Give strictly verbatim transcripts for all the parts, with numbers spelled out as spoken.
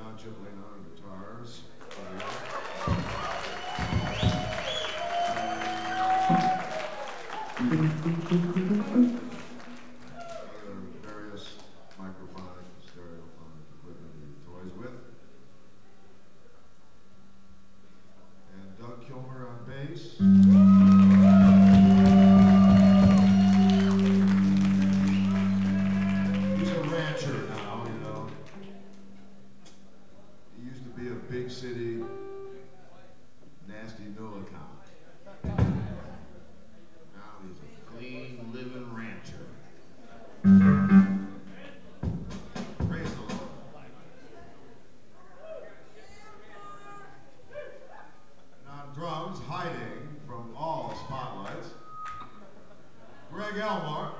John Chipolina on guitars. Other various microphonic and stereophonic equipment he toys with. And Doug Kilmer on bass. He's a rancher now, you know. He used to be a big city, nasty Millican. Now he's a clean, living rancher. Praise the Lord. And on drums, hiding from all spotlights, Greg Elmore.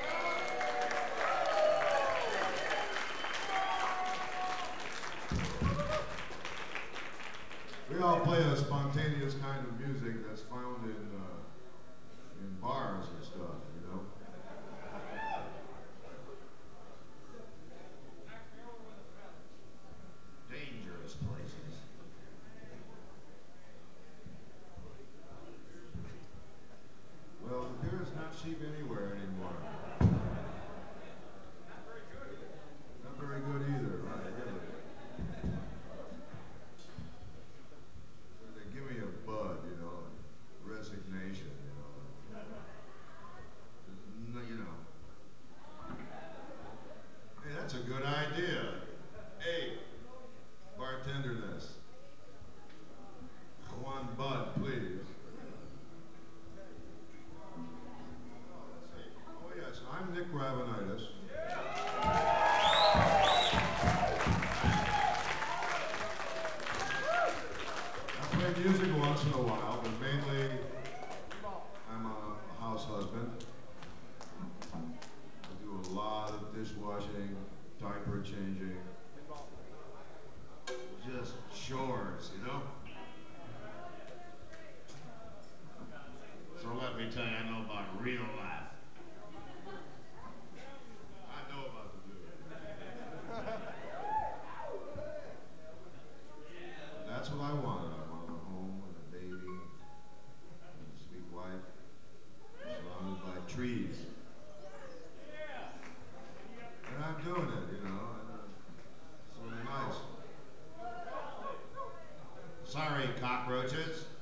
We all play a spontaneous kind of music that's found in uh, in bars and stuff, you know. Dangerous places. Well, the beer is not cheap anywhere anymore. Not very good either, right? Really. They give me a bud, you know, resignation, you know. No, you know. Hey, that's a good idea. Hey, bartenderness. One bud, please. Oh yes, I'm Nick Gravenitis. I play music once in a while, but mainly I'm a house husband. I do a lot of dishwashing, diaper changing, just chores, you know? So let me tell you, I know about real life. I know about the good. That's what I wanted. I wanted a home and a baby and a sweet wife surrounded by trees. And I'm doing it, you know. And, uh, so nice. Sorry, cockroaches.